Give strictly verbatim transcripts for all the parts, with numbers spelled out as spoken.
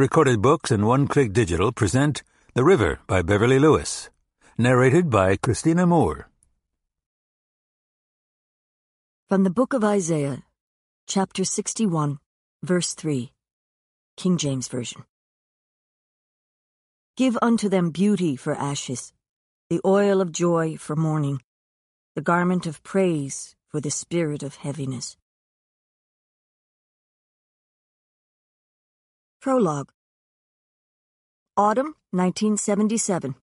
Recorded Books and One Click Digital present The River by Beverly Lewis. Narrated by Christina Moore. From the Book of Isaiah, chapter sixty-one, verse three, King James Version. Give unto them beauty for ashes, the oil of joy for mourning, the garment of praise for the spirit of heaviness. Prologue. Autumn, nineteen seventy-seven.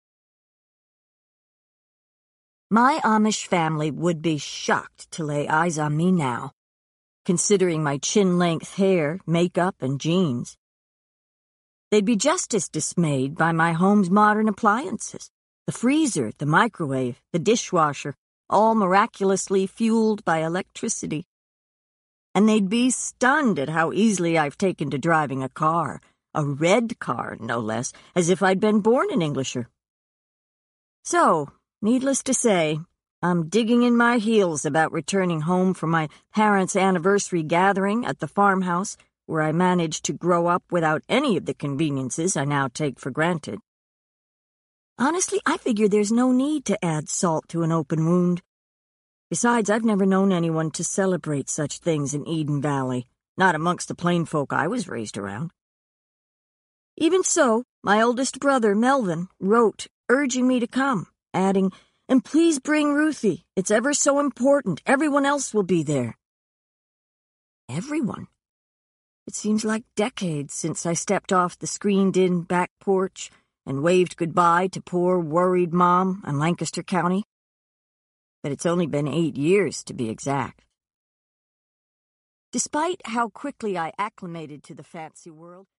My Amish family would be shocked to lay eyes on me now, considering my chin-length hair, makeup, and jeans. They'd be just as dismayed by my home's modern appliances, the freezer, the microwave, the dishwasher, all miraculously fueled by electricity. And they'd be stunned at how easily I've taken to driving a car, a red car, no less, as if I'd been born an Englisher. So, needless to say, I'm digging in my heels about returning home from my parents' anniversary gathering at the farmhouse where I managed to grow up without any of the conveniences I now take for granted. Honestly, I figure there's no need to add salt to an open wound. Besides, I've never known anyone to celebrate such things in Eden Valley, not amongst the plain folk I was raised around. Even so, my oldest brother, Melvin, wrote, urging me to come, adding, "And please bring Ruthie. It's ever so important. Everyone else will be there." Everyone? It seems like decades since I stepped off the screened-in back porch and waved goodbye to poor, worried Mom in Lancaster County. But it's only been eight years, to be exact. Despite how quickly I acclimated to the fancy world,